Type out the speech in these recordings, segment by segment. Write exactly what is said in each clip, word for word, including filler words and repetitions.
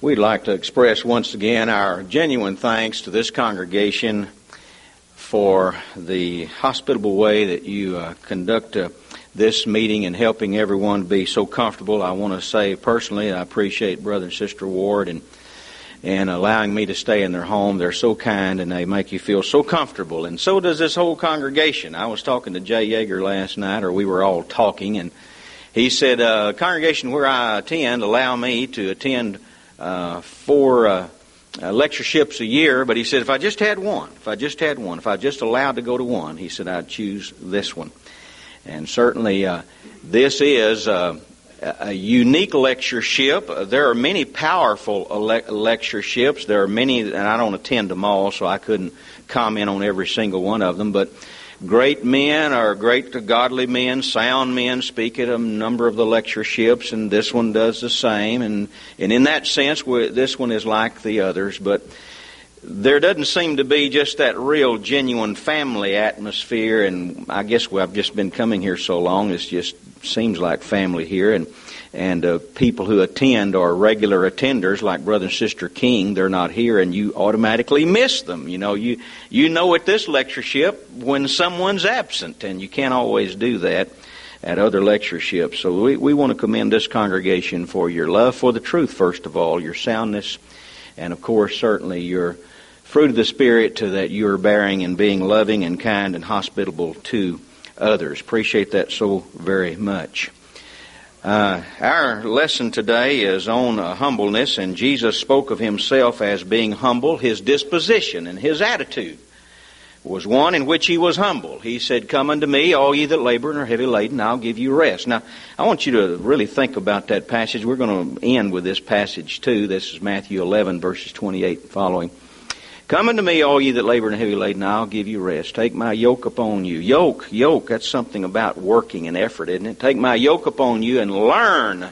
We'd like to express once again our genuine thanks to this congregation for the hospitable way that you uh, conduct uh, this meeting and helping everyone be so comfortable. I want to say personally, I appreciate Brother and Sister Ward and and allowing me to stay in their home. They're so kind and they make you feel so comfortable. And so does this whole congregation. I was talking to Jay Yeager last night, or we were all talking, and he said, uh, congregation where I attend allow me to attend uh, four uh, uh, lectureships a year, but he said if I just had one, if I just had one, if I just allowed to go to one, he said I'd choose this one. And certainly uh, this is uh, a unique lectureship. There are many powerful le- lectureships. There are many, and I don't attend them all, so I couldn't comment on every single one of them, but great men or great godly men, sound men speak at a number of the lectureships, and this one does the same. And, and in that sense, this one is like the others. But there doesn't seem to be just that real, genuine family atmosphere. And I guess I've just been coming here so long, it just seems like family here. And And uh, people who attend are regular attenders, like Brother and Sister King. They're not here, and you automatically miss them. You know, you you know at this lectureship when someone's absent, and you can't always do that at other lectureships. So we, we want to commend this congregation for your love for the truth, first of all, your soundness, and of course, certainly your fruit of the Spirit to that you are bearing and being loving and kind and hospitable to others. Appreciate that so very much. Uh, our lesson today is on uh, humbleness, and Jesus spoke of himself as being humble. His disposition and his attitude was one in which he was humble. He said, "Come unto me, all ye that labor and are heavy laden, I'll give you rest." Now, I want you to really think about that passage. We're going to end with this passage too. This is Matthew eleven, verses twenty-eight and following. "Come unto me, all ye that labor and are heavy laden, I'll give you rest. Take my yoke upon you." Yoke, yoke, that's something about working and effort, isn't it? "Take my yoke upon you and learn,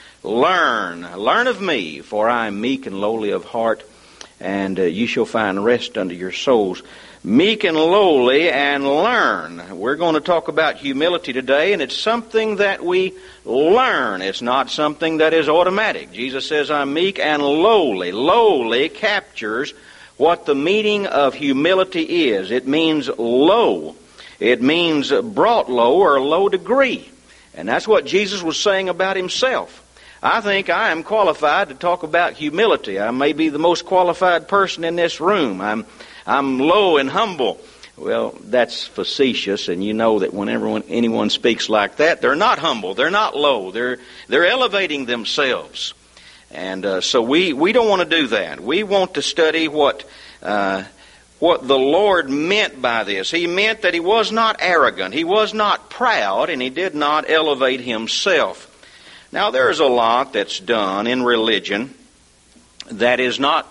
learn, learn of me, for I am meek and lowly of heart, and uh, you shall find rest unto your souls." Meek and lowly and learn. We're going to talk about humility today, and it's something that we learn. It's not something that is automatic. Jesus says, "I'm meek and lowly." Lowly captures what the meaning of humility is. It means low. It means brought low or low degree. And that's what Jesus was saying about himself. I think I am qualified to talk about humility. I may be the most qualified person in this room. I'm I'm low and humble. Well, that's facetious, and you know that whenever anyone speaks like that, they're not humble. They're not low. They're they're elevating themselves. And uh, so we, we don't want to do that. We want to study what uh, what the Lord meant by this. He meant that he was not arrogant, he was not proud, and he did not elevate himself. Now, there's a lot that's done in religion that is not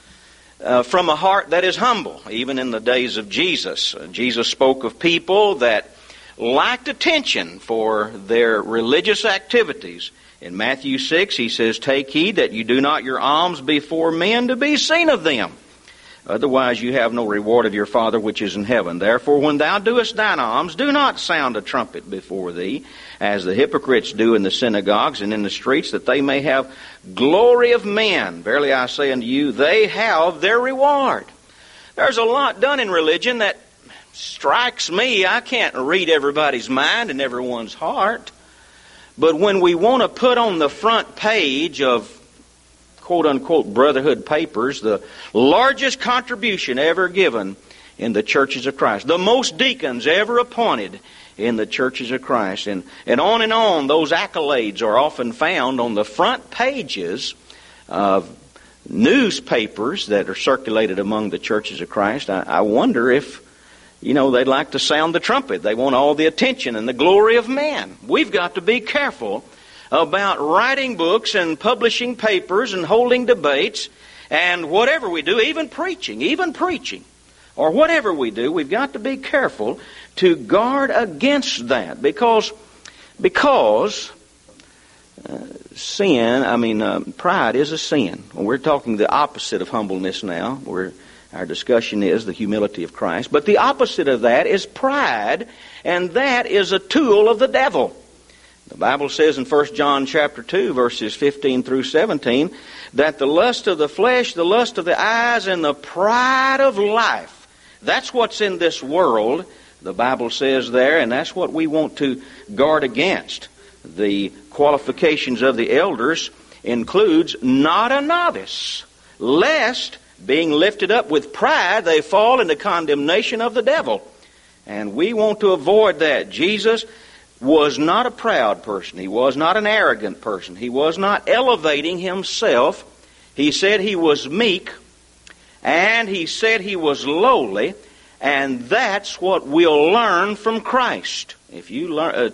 uh, from a heart that is humble. Even in the days of Jesus, uh, Jesus spoke of people that lacked attention for their religious activities. In Matthew six, he says, "Take heed that you do not your alms before men to be seen of them. Otherwise you have no reward of your Father which is in heaven. Therefore when thou doest thine alms, do not sound a trumpet before thee, as the hypocrites do in the synagogues and in the streets, that they may have glory of men. Verily I say unto you, they have their reward." There's a lot done in religion that strikes me. I can't read everybody's mind and everyone's heart. But when we want to put on the front page of quote-unquote brotherhood papers the largest contribution ever given in the churches of Christ, the most deacons ever appointed in the churches of Christ, and, and on and on, those accolades are often found on the front pages of newspapers that are circulated among the churches of Christ. I, I wonder if You know, they'd like to sound the trumpet. They want all the attention and the glory of man. We've got to be careful about writing books and publishing papers and holding debates and whatever we do, even preaching, even preaching, or whatever we do, we've got to be careful to guard against that because, because uh, sin, I mean, uh, pride is a sin. We're talking the opposite of humbleness now. We're Our discussion is the humility of Christ. But the opposite of that is pride, and that is a tool of the devil. The Bible says in First John chapter two, verses fifteen through seventeen, that the lust of the flesh, the lust of the eyes, and the pride of life, that's what's in this world, the Bible says there, and that's what we want to guard against. The qualifications of the elders includes not a novice, lest, being lifted up with pride, they fall into condemnation of the devil. And we want to avoid that. Jesus was not a proud person. He was not an arrogant person. He was not elevating himself. He said he was meek, and he said he was lowly, and that's what we'll learn from Christ. If you learn, uh,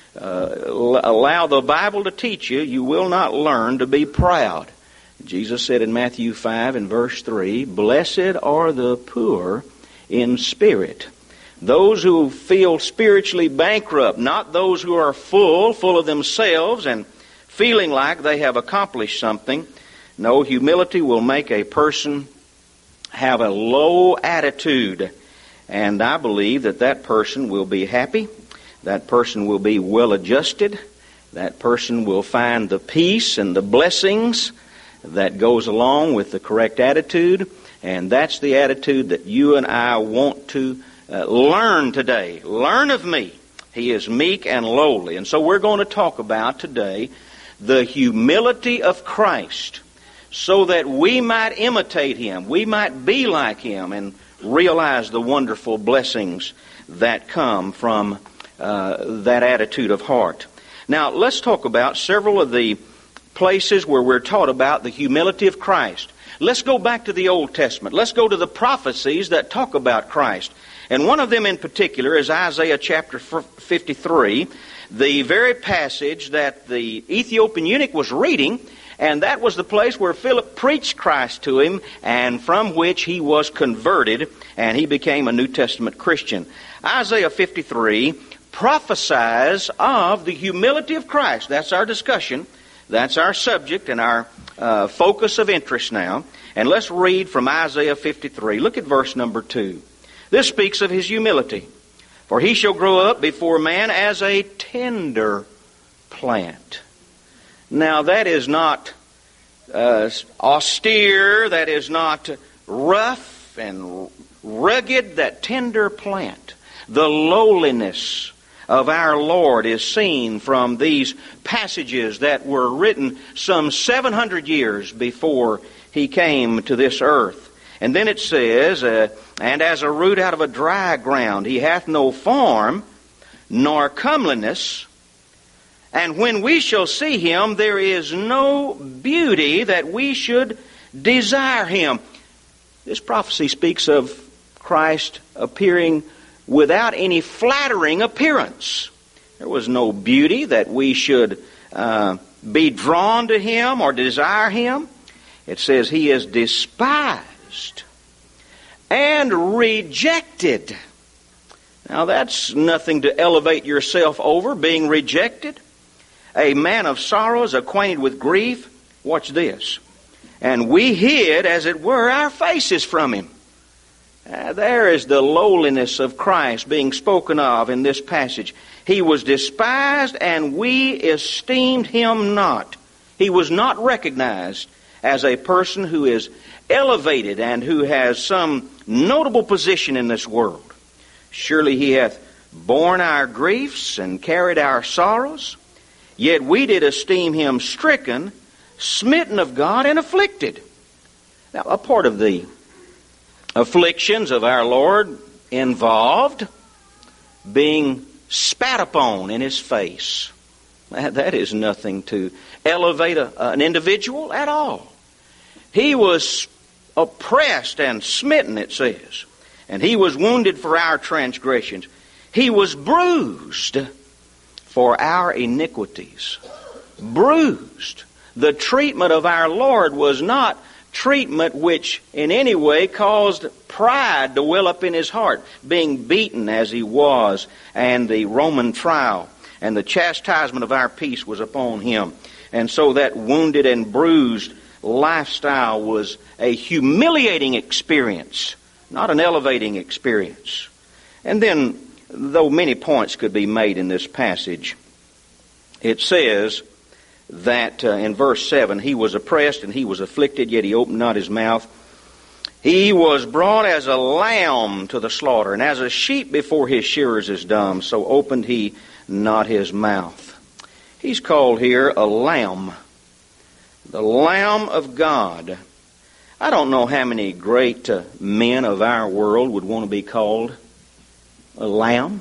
uh, allow the Bible to teach you, you will not learn to be proud. Jesus said in Matthew five and verse three, "Blessed are the poor in spirit." Those who feel spiritually bankrupt, not those who are full, full of themselves and feeling like they have accomplished something. No, humility will make a person have a low attitude. And I believe that that person will be happy. That person will be well adjusted. That person will find the peace and the blessings that goes along with the correct attitude. And that's the attitude that you and I want to Uh, learn today. Learn of me. He is meek and lowly. And so we're going to talk about today the humility of Christ, so that we might imitate Him. We might be like Him and realize the wonderful blessings that come from uh, that attitude of heart. Now, let's talk about several of the places where we're taught about the humility of Christ. Let's go back to the Old Testament. Let's go to the prophecies that talk about Christ. And one of them in particular is Isaiah chapter fifty-three, the very passage that the Ethiopian eunuch was reading, and that was the place where Philip preached Christ to him, and from which he was converted, and he became a New Testament Christian. Isaiah fifty-three prophesies of the humility of Christ. That's our discussion. That's our subject and our uh, focus of interest now. And let's read from Isaiah fifty-three. Look at verse number two. This speaks of His humility. "For He shall grow up before man as a tender plant." Now that is not uh, austere, that is not rough and rugged, that tender plant. The lowliness of our Lord is seen from these passages that were written some seven hundred years before He came to this earth. And then it says, uh, "And as a root out of a dry ground, He hath no form, nor comeliness. And when we shall see Him, there is no beauty that we should desire Him." This prophecy speaks of Christ appearing without any flattering appearance. There was no beauty that we should uh, be drawn to Him or desire Him. It says He is despised and rejected. Now that's nothing to elevate yourself over, being rejected. A man of sorrows, acquainted with grief. Watch this. "And we hid, as it were, our faces from Him." Uh, there is the lowliness of Christ being spoken of in this passage. He was despised, and we esteemed Him not. He was not recognized as a person who is elevated and who has some notable position in this world. "Surely He hath borne our griefs and carried our sorrows. Yet we did esteem Him stricken, smitten of God, and afflicted." Now, a part of the afflictions of our Lord involved being spat upon in His face. That is nothing to elevate a, an individual at all. He was oppressed and smitten, it says. And He was wounded for our transgressions. He was bruised for our iniquities. Bruised. The treatment of our Lord was not treatment which in any way caused pride to well up in His heart, being beaten as He was, and the Roman trial, and the chastisement of our peace was upon Him. And so that wounded and bruised lifestyle was a humiliating experience, not an elevating experience. And then, though many points could be made in this passage, it says that uh, in verse seven, he was oppressed and he was afflicted, yet he opened not his mouth. He was brought as a lamb to the slaughter, and as a sheep before his shearers is dumb, so opened he not his mouth. He's called here a lamb, the Lamb of God. I don't know how many great uh, men of our world would want to be called a lamb.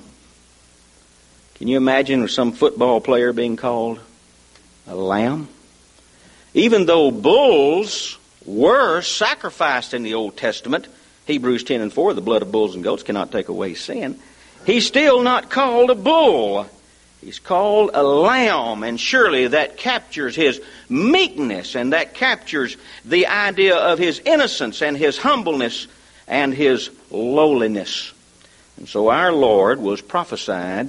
Can you imagine some football player being called a lamb? Even though bulls were sacrificed in the Old Testament, Hebrews ten and four, the blood of bulls and goats cannot take away sin, he's still not called a bull. He's called a lamb, and surely that captures his meekness, and that captures the idea of his innocence and his humbleness and his lowliness. And so our Lord was prophesied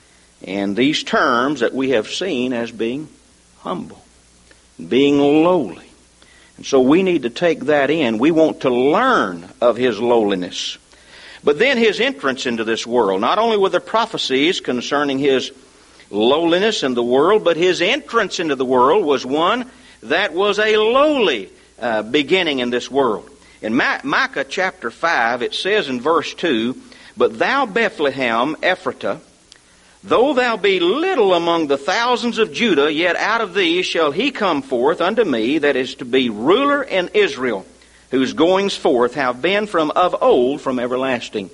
in these terms that we have seen as being humble, being lowly. And so we need to take that in. We want to learn of his lowliness. But then his entrance into this world, not only were there prophecies concerning his lowliness in the world, but his entrance into the world was one that was a lowly uh, beginning in this world. In Ma- Micah chapter five, it says in verse two, "But thou, Bethlehem Ephratah, though thou be little among the thousands of Judah, yet out of thee shall he come forth unto me that is to be ruler in Israel, whose goings forth have been from of old, from everlasting."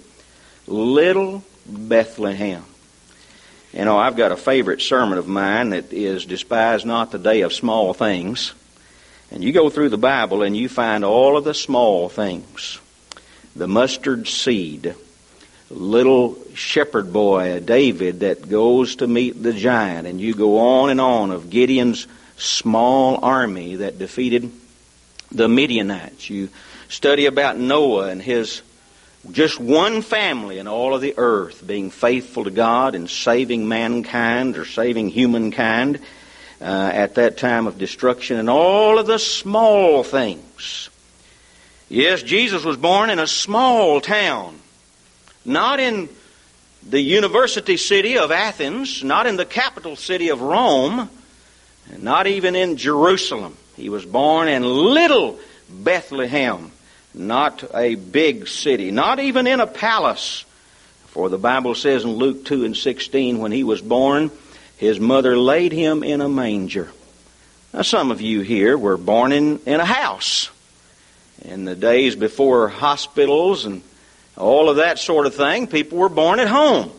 Little Bethlehem. You know, I've got a favorite sermon of mine that is "Despise not the day of small things." And you go through the Bible and you find all of the small things. The mustard seed, little shepherd boy, David, that goes to meet the giant. And you go on and on of Gideon's small army that defeated the Midianites. You study about Noah and his just one family in all of the earth being faithful to God and saving mankind or saving humankind uh, at that time of destruction, and all of the small things. Yes, Jesus was born in a small town, not in the university city of Athens, not in the capital city of Rome, and not even in Jerusalem. He was born in little Bethlehem, not a big city, not even in a palace. For the Bible says in Luke two and sixteen, when he was born, his mother laid him in a manger. Now, some of you here were born in, in a house. In the days before hospitals and all of that sort of thing, people were born at home.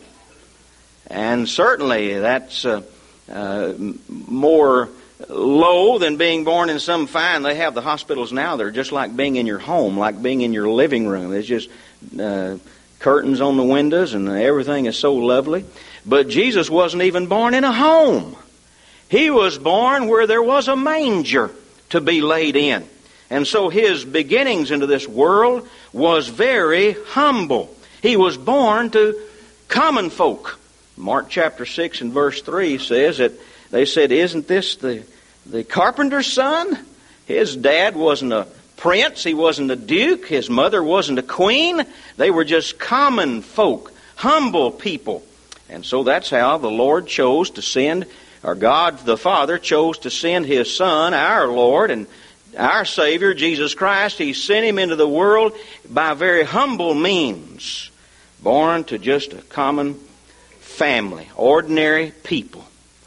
And certainly that's uh, uh, more low than being born in some fine. They have the hospitals now. They're just like being in your home, like being in your living room. There's just uh, curtains on the windows and everything is so lovely. But Jesus wasn't even born in a home. He was born where there was a manger to be laid in. And so his beginnings into this world was very humble. He was born to common folk. Mark chapter six and verse three says that they said, "Isn't this the, the carpenter's son?" His dad wasn't a prince. He wasn't a duke. His mother wasn't a queen. They were just common folk, humble people. And so that's how the Lord chose to send, or God the Father chose to send His Son, our Lord and our Savior, Jesus Christ. He sent Him into the world by very humble means, born to just a common family, ordinary people.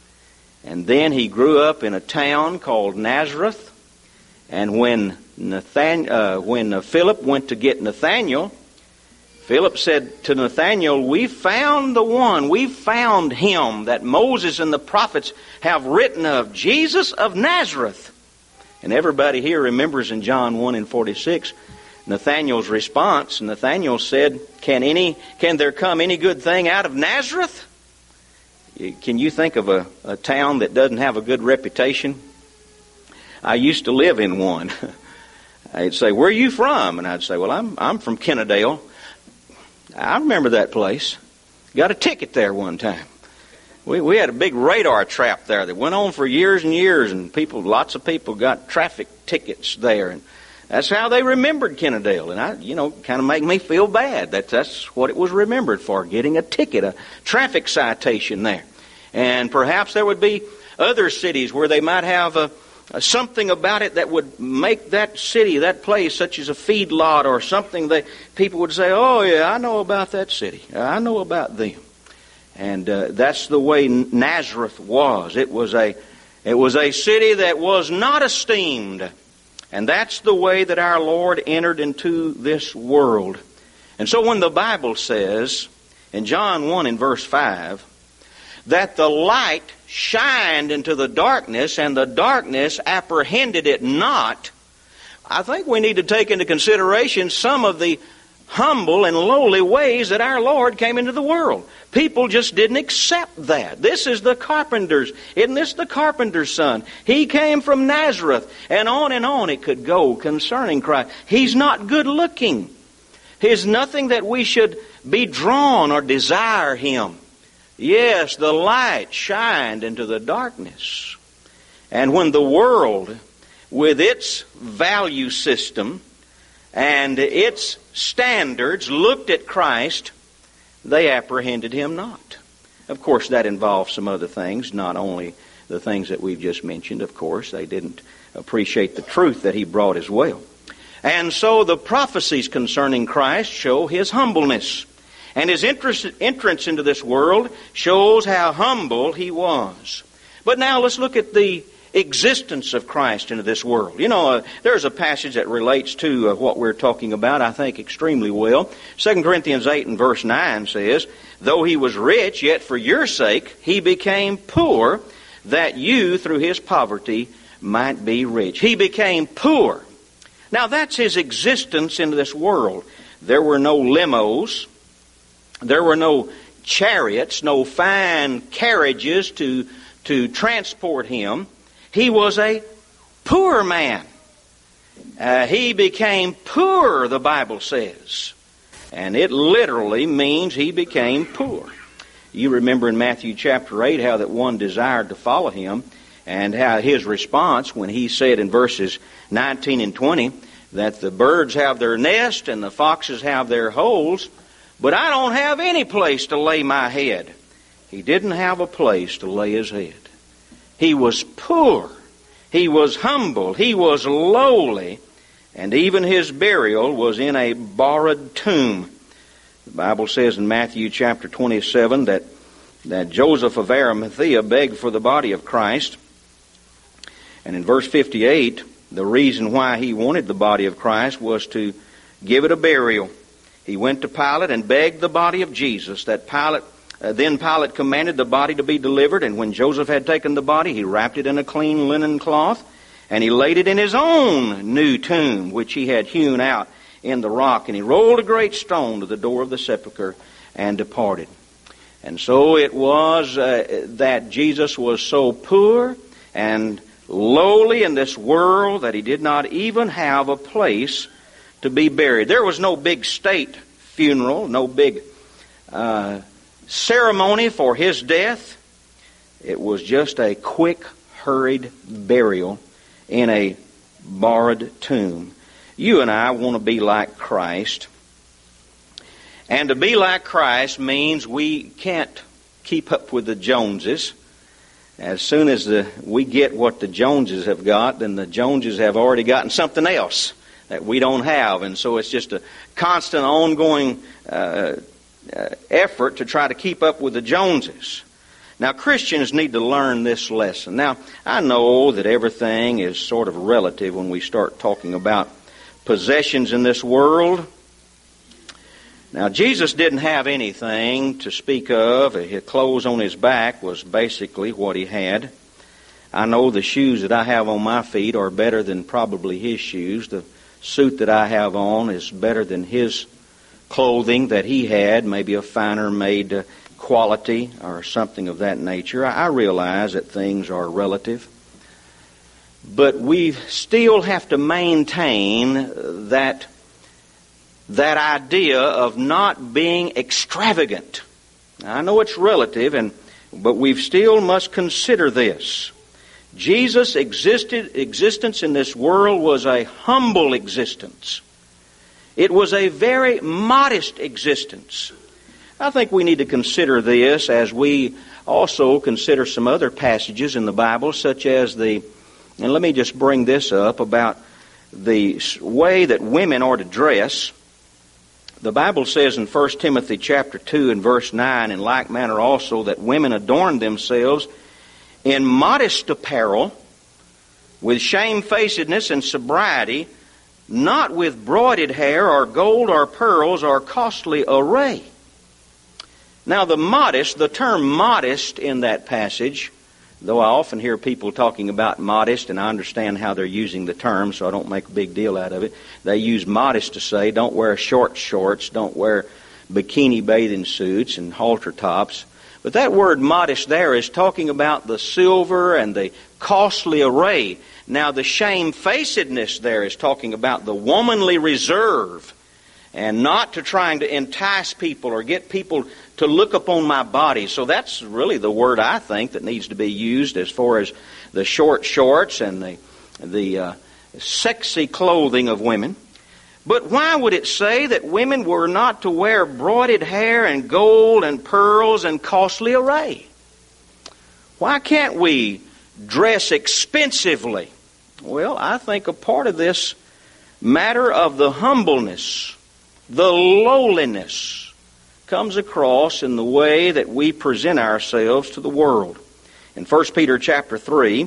And then He grew up in a town called Nazareth. And when Nathan, uh, when Philip went to get Nathanael, Philip said to Nathanael, "We found the one, we found him that Moses and the prophets have written of, Jesus of Nazareth." And everybody here remembers in John one and forty-six, Nathanael's response. Nathanael said, Can any, can there come any good thing out of Nazareth? Can you think of a, a town that doesn't have a good reputation? I used to live in one. I'd say, "Where are you from?" And I'd say, "Well, I'm I'm from Kennedale." I remember that place. Got a ticket there one time. We we had a big radar trap there that went on for years and years, and people, lots of people got traffic tickets there, and that's how they remembered Kennedale. And I, you know, kind of made me feel bad. That that's what it was remembered for, getting a ticket, a traffic citation there. And perhaps there would be other cities where they might have a, a something about it that would make that city, that place, such as a feedlot or something, that people would say, oh yeah, I know about that city. I know about them. And uh, that's the way Nazareth was. It was a it was a city that was not esteemed. And that's the way that our Lord entered into this world. And so when the Bible says, in John one in verse five, that the light shined into the darkness and the darkness apprehended it not, I think we need to take into consideration some of the humble and lowly ways that our Lord came into the world. People just didn't accept that. This is the carpenter's. Isn't this the carpenter's son? He came from Nazareth. And on and on it could go concerning Christ. He's not good looking. There's nothing that we should be drawn or desire Him. Yes, the light shined into the darkness. And when the world, with its value system and its standards, looked at Christ, they apprehended Him not. Of course, that involves some other things, not only the things that we've just mentioned, of course. They didn't appreciate the truth that He brought as well. And so the prophecies concerning Christ show His humbleness. And His interest, entrance into this world shows how humble He was. But now let's look at the existence of Christ into this world. You know, uh, there's a passage that relates to uh, what we're talking about, I think, extremely well. Second Corinthians eight and verse nine says, though He was rich, yet for your sake He became poor, that you through His poverty might be rich. He became poor. Now that's His existence into this world. There were no limos. There were no chariots, no fine carriages to, to transport Him. He was a poor man. Uh, he became poor, the Bible says. And it literally means He became poor. You remember in Matthew chapter eight how that one desired to follow Him, and how His response when He said in verses nineteen and twenty that the birds have their nest and the foxes have their holes, but I don't have any place to lay my head. He didn't have a place to lay His head. He was poor. He was humble. He was lowly. And even His burial was in a borrowed tomb. The Bible says in Matthew chapter twenty-seven that, that Joseph of Arimathea begged for the body of Christ. And in verse fifty-eight, the reason why he wanted the body of Christ was to give it a burial. He went to Pilate and begged the body of Jesus. That Pilate, uh, then Pilate commanded the body to be delivered, and when Joseph had taken the body, he wrapped it in a clean linen cloth, and he laid it in his own new tomb, which he had hewn out in the rock, and he rolled a great stone to the door of the sepulchre and departed. And so it was uh, that Jesus was so poor and lowly in this world that He did not even have a place to be buried. There was no big state funeral, no big uh, ceremony for His death. It was just a quick, hurried burial in a borrowed tomb. You and I want to be like Christ. And to be like Christ means we can't keep up with the Joneses. As soon as the, we get what the Joneses have got, then the Joneses have already gotten something else that we don't have. And so it's just a constant, ongoing uh, uh, effort to try to keep up with the Joneses. Now, Christians need to learn this lesson. Now, I know that everything is sort of relative when we start talking about possessions in this world. Now, Jesus didn't have anything to speak of. His clothes on His back was basically what He had. I know the shoes that I have on my feet are better than probably His shoes. The suit that I have on is better than His clothing that He had, maybe a finer made uh, quality or something of that nature. I, I realize that things are relative. But we still have to maintain that that idea of not being extravagant. Now, I know it's relative, and but we still must consider this. Jesus' existed, existence in this world was a humble existence. It was a very modest existence. I think we need to consider this as we also consider some other passages in the Bible, such as the, and let me just bring this up, about the way that women are to dress. The Bible says in First Timothy chapter two and verse nine, in like manner also, that women adorn themselves in modest apparel, with shamefacedness and sobriety, not with broided hair or gold or pearls or costly array. Now the modest, the term modest in that passage, though I often hear people talking about modest, and I understand how they're using the term, so I don't make a big deal out of it. They use modest to say, don't wear short shorts, don't wear bikini bathing suits and halter tops. But that word modest there is talking about the silver and the costly array. Now the shamefacedness there is talking about the womanly reserve, and not to trying to entice people or get people to look upon my body. So that's really the word I think that needs to be used as far as the short shorts and the the uh, sexy clothing of women. But why would it say that women were not to wear broided hair and gold and pearls and costly array? Why can't we dress expensively? Well, I think a part of this matter of the humbleness, the lowliness, comes across in the way that we present ourselves to the world. In First Peter chapter three,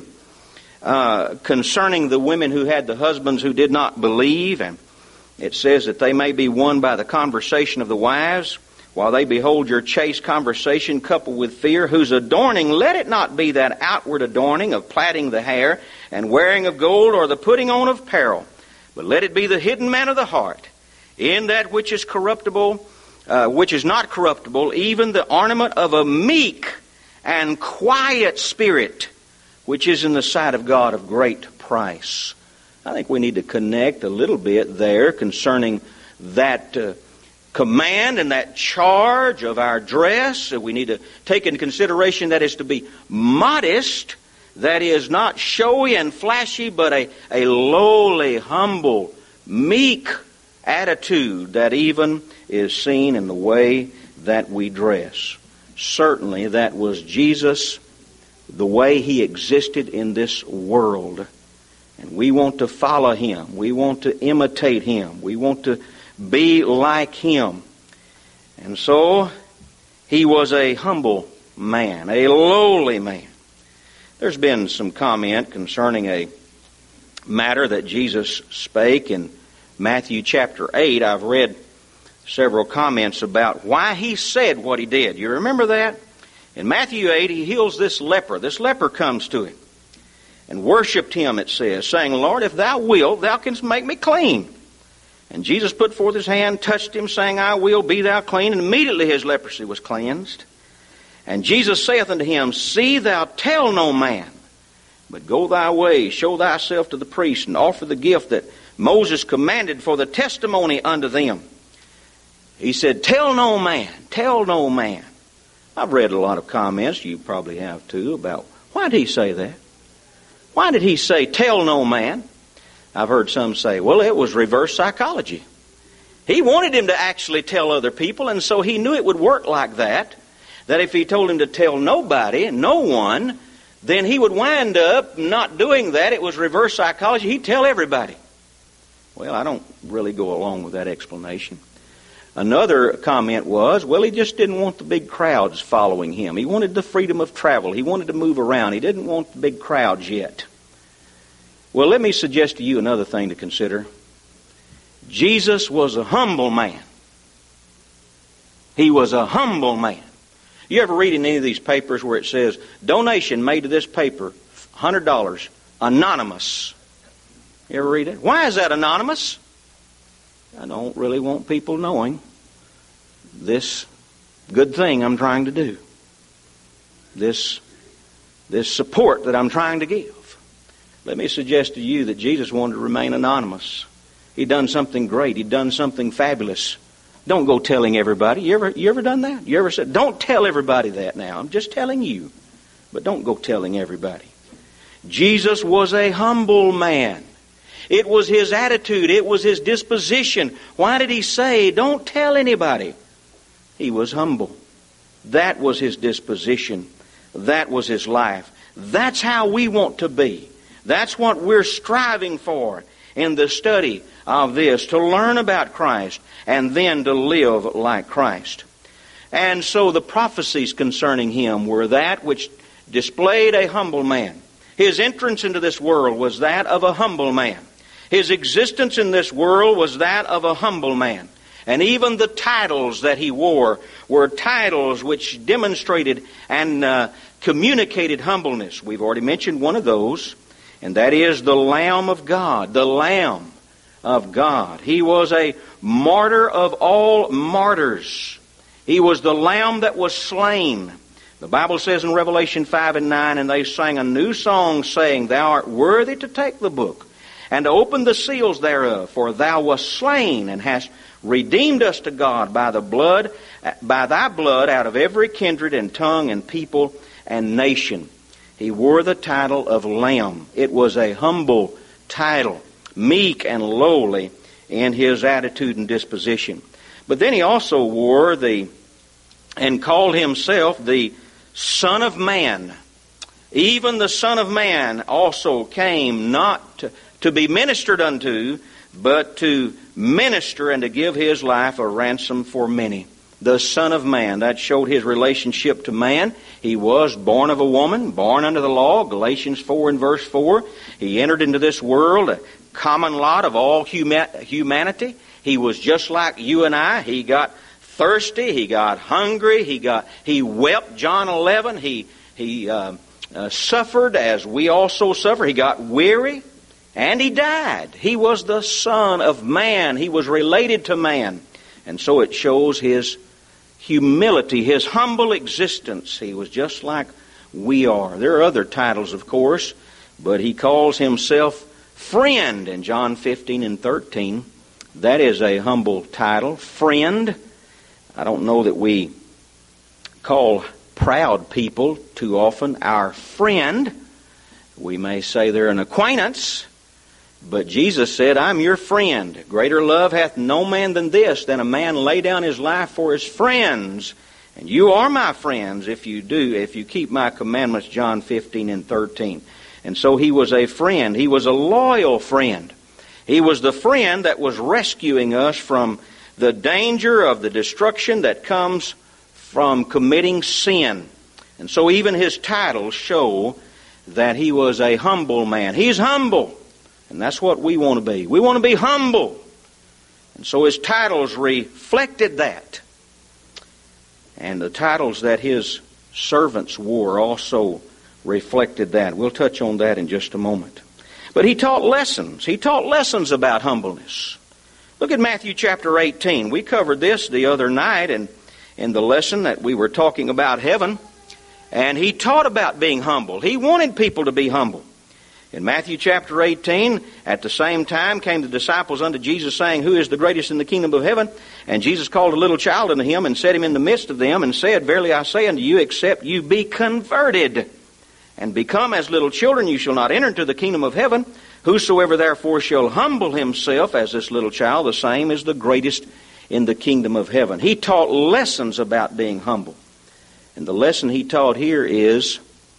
uh, concerning the women who had the husbands who did not believe, and it says that they may be won by the conversation of the wives, while they behold your chaste conversation coupled with fear, whose adorning, let it not be that outward adorning of plaiting the hair and wearing of gold or the putting on of apparel, but let it be the hidden man of the heart, in that which is corruptible, uh, which is not corruptible, even the ornament of a meek and quiet spirit, which is in the sight of God of great price. I think we need to connect a little bit there concerning that uh, command and that charge of our dress. We need to take into consideration that is to be modest, that is not showy and flashy, but a, a lowly, humble, meek attitude that even is seen in the way that we dress. Certainly that was Jesus, the way He existed in this world. And we want to follow Him. We want to imitate Him. We want to be like Him. And so He was a humble man, a lowly man. There's been some comment concerning a matter that Jesus spake in Matthew chapter eight. I've read several comments about why He said what He did. You remember that? In Matthew eight, He heals this leper. This leper comes to Him and worshipped Him, it says, saying, Lord, if Thou wilt, Thou canst make me clean. And Jesus put forth His hand, touched him, saying, I will, be thou clean. And immediately his leprosy was cleansed. And Jesus saith unto him, See thou tell no man, but go thy way, show thyself to the priest, and offer the gift that Moses commanded for the testimony unto them. He said, Tell no man, tell no man. I've read a lot of comments, you probably have too, about why did He say that? Why did He say, Tell no man? I've heard some say, well, it was reverse psychology. He wanted him to actually tell other people, and so He knew it would work like that, that if He told him to tell nobody, no one, then he would wind up not doing that. It was reverse psychology. He'd tell everybody. Well, I don't really go along with that explanation. Another comment was, well, he just didn't want the big crowds following him. He wanted the freedom of travel. He wanted to move around. He didn't want the big crowds yet. Well, let me suggest to you another thing to consider. Jesus was a humble man. He was a humble man. You ever read in any of these papers where it says, donation made to this paper, one hundred dollars, anonymous? You ever read it? Why is that anonymous? I don't really want people knowing this good thing I'm trying to do. This, this support that I'm trying to give. Let me suggest to you that Jesus wanted to remain anonymous. He'd done something great. He'd done something fabulous. Don't go telling everybody. You ever, you ever done that? You ever said, don't tell everybody that now. I'm just telling you. But don't go telling everybody. Jesus was a humble man. It was His attitude. It was His disposition. Why did He say, don't tell anybody? He was humble. That was his disposition. That was his life. That's how we want to be. That's what we're striving for in the study of this, to learn about Christ and then to live like Christ. And so the prophecies concerning him were that which displayed a humble man. His entrance into this world was that of a humble man. His existence in this world was that of a humble man. And even the titles that he wore were titles which demonstrated and uh, communicated humbleness. We've already mentioned one of those, and that is the Lamb of God, the Lamb of God. He was a martyr of all martyrs. He was the Lamb that was slain. The Bible says in Revelation five and nine, and they sang a new song saying, Thou art worthy to take the book and to open the seals thereof, for Thou wast slain and hast redeemed us to God by the blood, by Thy blood out of every kindred and tongue and people and nation. He wore the title of Lamb. It was a humble title, meek and lowly in his attitude and disposition. But then he also wore the, and called himself the Son of Man. Even the Son of Man also came not to, to be ministered unto, but to minister and to give his life a ransom for many. The Son of Man. That showed his relationship to man. He was born of a woman, born under the law, Galatians four and verse four. He entered into this world, a common lot of all huma- humanity. He was just like you and I. He got thirsty. He got hungry. He got he wept. John eleven. He he uh, uh, suffered as we also suffer. He got weary, and he died. He was the Son of Man. He was related to man, and so it shows his humility, his humble existence. He was just like we are. There are other titles, of course, but he calls himself friend in John fifteen and thirteen. That is a humble title, friend. I don't know that we call proud people too often our friend. We may say they're an acquaintance, but Jesus said, I'm your friend. Greater love hath no man than this, than a man lay down his life for his friends. And you are my friends if you do, if you keep my commandments, John fifteen and thirteen. And so he was a friend. He was a loyal friend. He was the friend that was rescuing us from the danger of the destruction that comes from committing sin. And so even his titles show that he was a humble man. He's humble. And that's what we want to be. We want to be humble. And so his titles reflected that. And the titles that his servants wore also reflected that. We'll touch on that in just a moment. But he taught lessons. He taught lessons about humbleness. Look at Matthew chapter eighteen. We covered this the other night in, in the lesson that we were talking about heaven. And he taught about being humble. He wanted people to be humble. In Matthew chapter eighteen, at the same time came the disciples unto Jesus, saying, Who is the greatest in the kingdom of heaven? And Jesus called a little child unto him, and set him in the midst of them, and said, Verily I say unto you, except you be converted, and become as little children, you shall not enter into the kingdom of heaven. Whosoever therefore shall humble himself as this little child, the same is the greatest in the kingdom of heaven. He taught lessons about being humble. And the lesson he taught here is,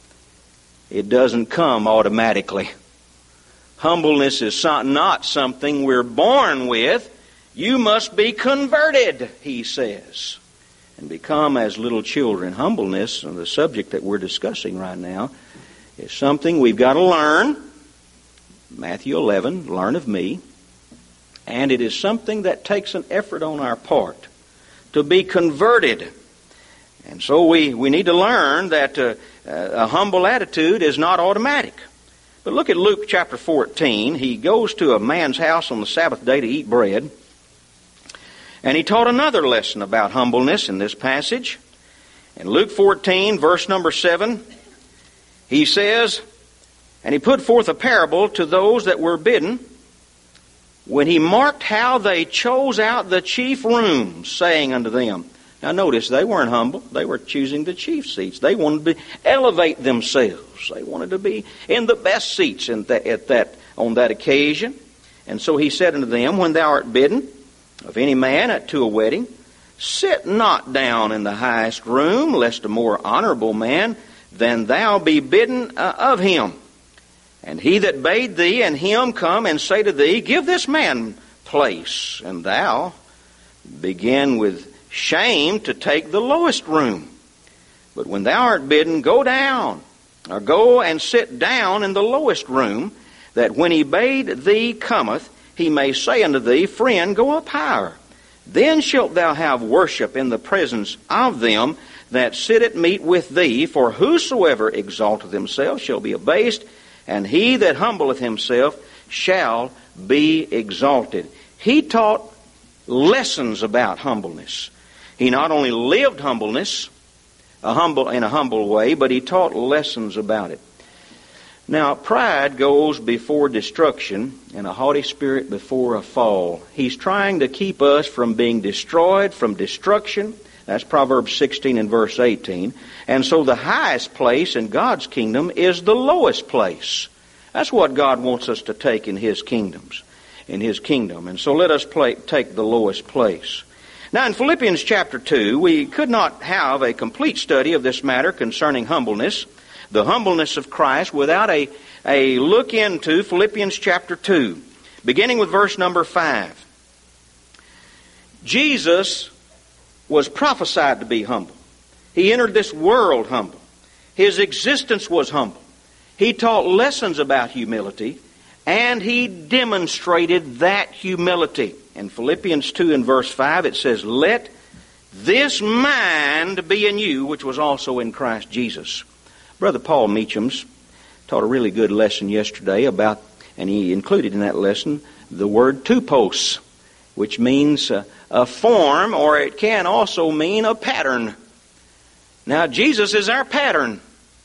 it doesn't come automatically. Humbleness is not something we're born with. You must be converted, he says, and become as little children. Humbleness, and the subject that we're discussing right now, is something we've got to learn. Matthew eleven, learn of me. And it is something that takes an effort on our part to be converted. And so we, we need to learn that uh, a humble attitude is not automatic. But look at Luke chapter fourteen. He goes to a man's house on the Sabbath day to eat bread. And he taught another lesson about humbleness in this passage. In Luke fourteen, verse number seven, he says, And he put forth a parable to those that were bidden, when he marked how they chose out the chief rooms, saying unto them. Now notice, they weren't humble. They were choosing the chief seats. They wanted to elevate themselves. They wanted to be in the best seats in that, at that, on that occasion. And so he said unto them, When thou art bidden of any man to a wedding, sit not down in the highest room, lest a more honorable man than thou be bidden uh, of him. And he that bade thee and him come and say to thee, give this man place, and thou begin with shame to take the lowest room. But when thou art bidden, go down, or go and sit down in the lowest room, that when he bade thee cometh, he may say unto thee, friend, go up higher. Then shalt thou have worship in the presence of them that sit at meat with thee. For whosoever exalteth himself shall be abased, and he that humbleth himself shall be exalted. He taught lessons about humbleness. He not only lived humbleness a humble in a humble way, but he taught lessons about it. Now, pride goes before destruction, and a haughty spirit before a fall. He's trying to keep us from being destroyed, from destruction. That's Proverbs sixteen and verse eighteen. And so the highest place in God's kingdom is the lowest place. That's what God wants us to take in His kingdoms, in His kingdom. And so let us play, take the lowest place. Now, in Philippians chapter two, we could not have a complete study of this matter concerning humbleness, the humbleness of Christ, without a, a look into Philippians chapter two, beginning with verse number five. Jesus was prophesied to be humble. He entered this world humble. His existence was humble. He taught lessons about humility, and He demonstrated that humility. In Philippians two and verse five, it says, let this mind be in you, which was also in Christ Jesus. Brother Paul Meachams taught a really good lesson yesterday about, and he included in that lesson, the word tupos, which means a, a form, or it can also mean a pattern. Now, Jesus is our pattern.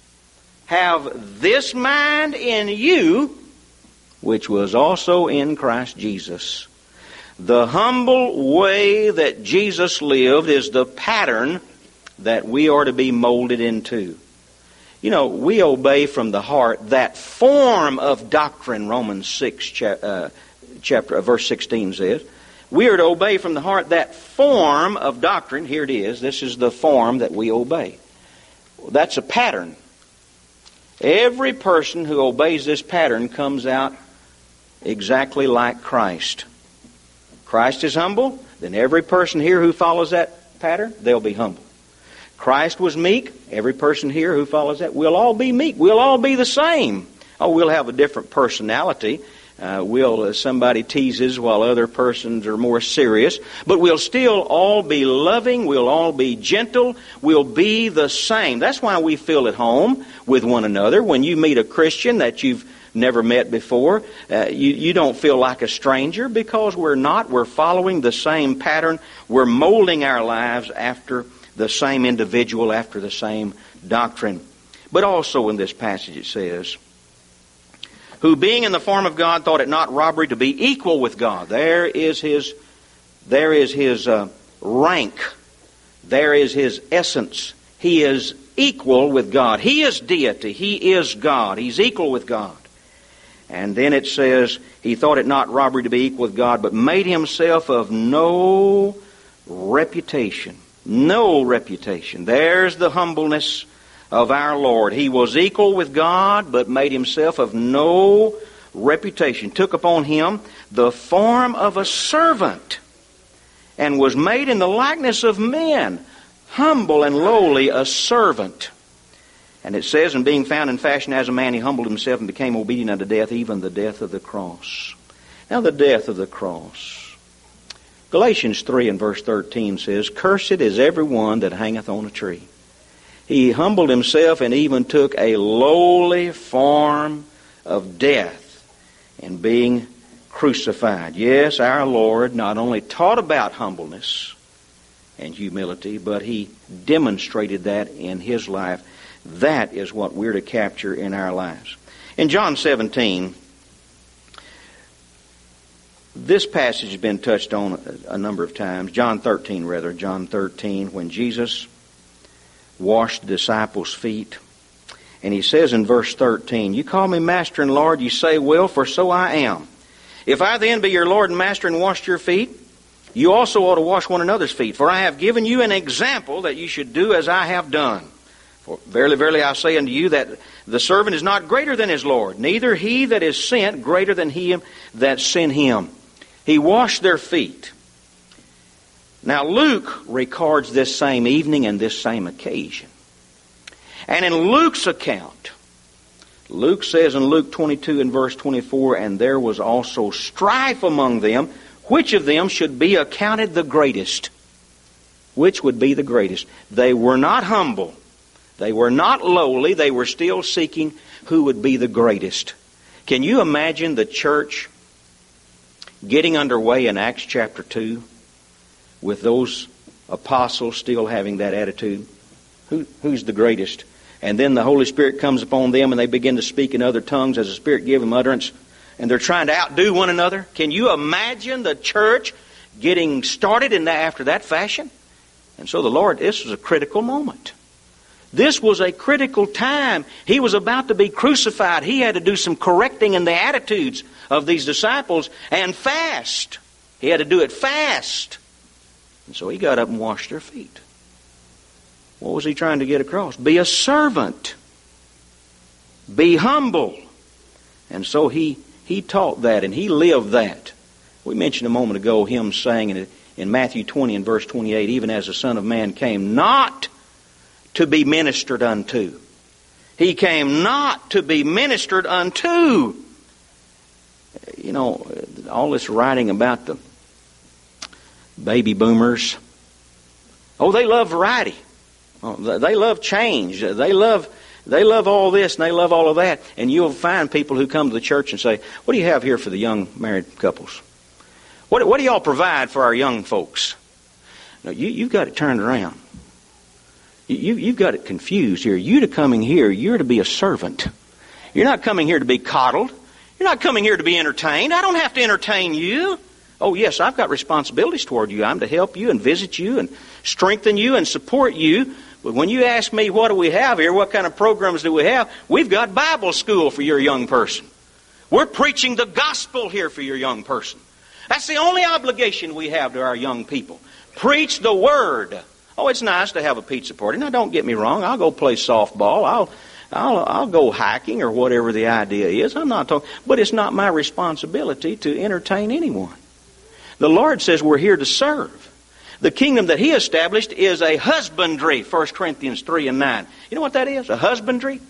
Have this mind in you, which was also in Christ Jesus. The humble way that Jesus lived is the pattern that we are to be molded into. You know, we obey from the heart that form of doctrine, Romans six, cha- uh, chapter, uh, verse sixteen says. We are to obey from the heart that form of doctrine. Here it is. This is the form that we obey. That's a pattern. Every person who obeys this pattern comes out exactly like Christ. Christ is humble, then every person here who follows that pattern, they'll be humble. Christ was meek. Every person here who follows that, we'll all be meek. We'll all be the same. Oh, we'll have a different personality. Uh, we'll uh, somebody teases while other persons are more serious. But we'll still all be loving. We'll all be gentle. We'll be the same. That's why we feel at home with one another. When you meet a Christian that you've never met before, uh, you, you don't feel like a stranger, because we're not. We're following the same pattern. We're molding our lives after the same individual, after the same doctrine. But also in this passage it says, who being in the form of God thought it not robbery to be equal with God. There is his, there is his uh, rank. There is his essence. He is equal with God. He is deity. He is God. He's equal with God. And then it says, he thought it not robbery to be equal with God, but made himself of no reputation. No reputation. There's the humbleness of our Lord. He was equal with God, but made himself of no reputation. Took upon him the form of a servant, and was made in the likeness of men. Humble and lowly, a servant. And it says, and being found in fashion as a man, he humbled himself and became obedient unto death, even the death of the cross. Now the death of the cross. Galatians three and verse thirteen says, cursed is every one that hangeth on a tree. He humbled himself and even took a lowly form of death in being crucified. Yes, our Lord not only taught about humbleness and humility, but He demonstrated that in His life. That is what we're to capture in our lives. In John seventeen, this passage has been touched on a number of times. John thirteen, rather. John thirteen, when Jesus washed the disciples' feet. And He says in verse thirteen, you call me Master and Lord, you say, well, for so I am. If I then be your Lord and Master and washed your feet, You also ought to wash one another's feet, for I have given you an example that you should do as I have done. For verily, verily, I say unto you that the servant is not greater than his Lord, neither he that is sent greater than he that sent him. He washed their feet. Now Luke records this same evening and this same occasion. And in Luke's account, Luke says in Luke twenty-two and verse twenty-four, and there was also strife among them, which of them should be accounted the greatest? Which would be the greatest? They were not humble. They were not lowly. They were still seeking who would be the greatest. Can you imagine the church getting underway in Acts chapter two with those apostles still having that attitude? Who, who's the greatest? And then the Holy Spirit comes upon them and they begin to speak in other tongues as the Spirit gives them utterance. And they're trying to outdo one another. Can you imagine the church getting started in that, after that fashion? And so the Lord, this was a critical moment. This was a critical time. He was about to be crucified. He had to do some correcting in the attitudes of these disciples and fast. He had to do it fast. And so he got up and washed their feet. What was he trying to get across? Be a servant. Be humble. And so he, he taught that and he lived that. We mentioned a moment ago him saying in, in Matthew twenty and verse twenty-eight, even as the Son of Man came not to be ministered unto. He came not to be ministered unto. You know, all this writing about the baby boomers. Oh, they love variety. Oh, they love change. They love they love all this and they love all of that. And you'll find people who come to the church and say, what do you have here for the young married couples? What, what do y'all provide for our young folks? No, you, you've got it turned around. You, you've got it confused here. You to coming here, you're to be a servant. You're not coming here to be coddled. You're not coming here to be entertained. I don't have to entertain you. Oh, yes, I've got responsibilities toward you. I'm to help you and visit you and strengthen you and support you. But when you ask me what do we have here, what kind of programs do we have, we've got Bible school for your young person. We're preaching the gospel here for your young person. That's the only obligation we have to our young people. Preach the Word. Oh, it's nice to have a pizza party. Now, don't get me wrong. I'll go play softball. I'll, I'll, I'll go hiking or whatever the idea is. I'm not talking, but it's not my responsibility to entertain anyone. The Lord says we're here to serve. The kingdom that He established is a husbandry, First Corinthians three and nine. You know what that is? A husbandry?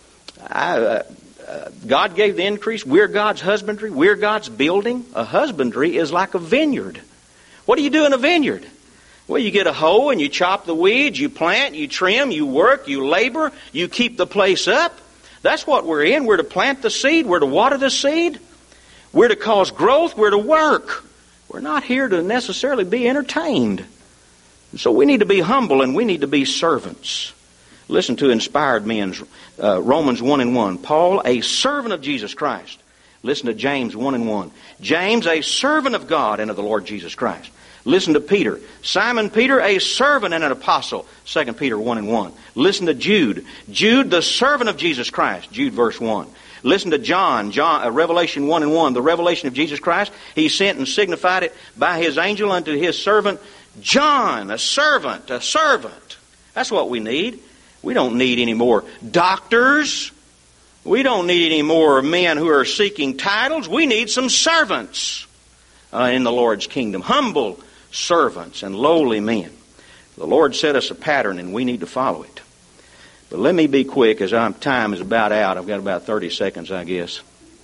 I, uh, uh, God gave the increase. We're God's husbandry. We're God's building. A husbandry is like a vineyard. What do you do in a vineyard? Well, you get a hoe and you chop the weeds, you plant, you trim, you work, you labor, you keep the place up. That's what we're in. We're to plant the seed. We're to water the seed. We're to cause growth. We're to work. We're not here to necessarily be entertained. So we need to be humble and we need to be servants. Listen to inspired men's uh, Romans one and one. Paul, a servant of Jesus Christ. Listen to James one and one. James, a servant of God and of the Lord Jesus Christ. Listen to Peter. Simon Peter, a servant and an apostle. Second Peter one and one. Listen to Jude. Jude, the servant of Jesus Christ. Jude verse one. Listen to John. John, uh, Revelation one and one. The revelation of Jesus Christ. He sent and signified it by His angel unto His servant John. A servant. A servant. That's what we need. We don't need any more doctors. We don't need any more men who are seeking titles. We need some servants uh, in the Lord's kingdom. Humble servants and lowly men. The Lord set us a pattern and we need to follow it. But let me be quick as our time is about out. I've got about thirty seconds, I guess.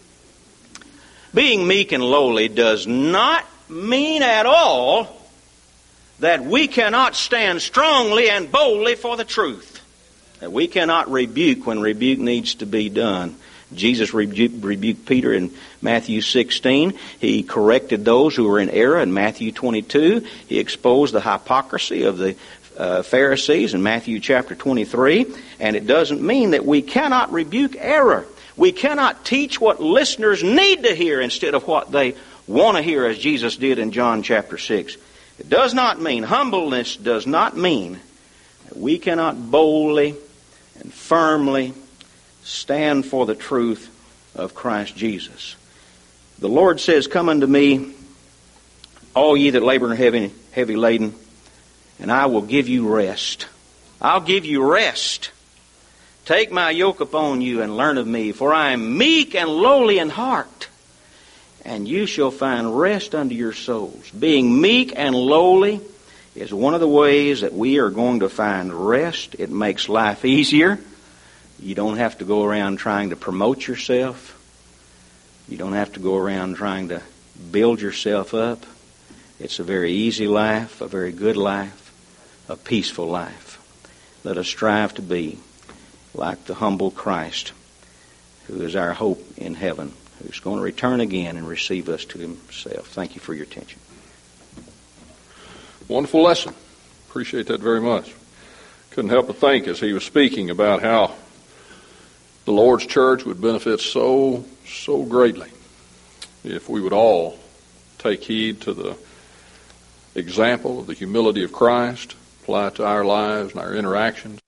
Being meek and lowly does not mean at all that we cannot stand strongly and boldly for the truth. That we cannot rebuke when rebuke needs to be done. Jesus rebuked, rebuked Peter in Matthew sixteen. He corrected those who were in error in Matthew twenty-two. He exposed the hypocrisy of the uh, Pharisees in Matthew chapter twenty-three. And it doesn't mean that we cannot rebuke error. We cannot teach what listeners need to hear instead of what they want to hear, as Jesus did in John chapter six. It does not mean, humbleness does not mean that we cannot boldly and firmly stand for the truth of Christ Jesus. The Lord says, come unto me, all ye that labor and are heavy, heavy laden, and I will give you rest. I'll give you rest. Take my yoke upon you and learn of me, for I am meek and lowly in heart, and you shall find rest unto your souls. Being meek and lowly is one of the ways that we are going to find rest. It makes life easier. You don't have to go around trying to promote yourself. You don't have to go around trying to build yourself up. It's a very easy life, a very good life, a peaceful life. Let us strive to be like the humble Christ, who is our hope in heaven, who's going to return again and receive us to himself. Thank you for your attention. Wonderful lesson. Appreciate that very much. Couldn't help but think as he was speaking about how the Lord's church would benefit so, so greatly if we would all take heed to the example of the humility of Christ, apply it to our lives and our interactions.